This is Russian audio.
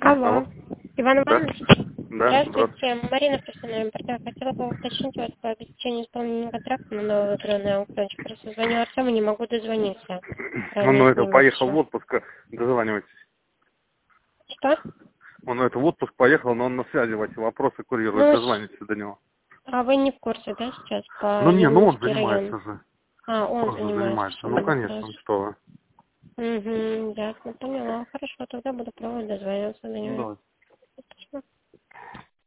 Алло. Алло. Иван Да? Иванович? Да, Здравствуйте. Марина, профессиональный партнер. Хотела бы уточнить вас по обеспечению исполнения контракта на новый игровой аукциончик. Просто звоню Артему, не могу дозвониться. Он Ранее с ним поехал в еще. отпуск, дозванивайтесь. Что? Он в отпуск поехал, но он на связи, эти вопросы курирует, Ну, дозвонитесь до него. а вы не в курсе, да, сейчас по Он Ельнинский район? занимается же. А, он Он же занимается занимается. всеми Конечно, вопросами. что вы. Угу, ясно, поняла. Хорошо, тогда буду пробовать дозвониться до него. Давай.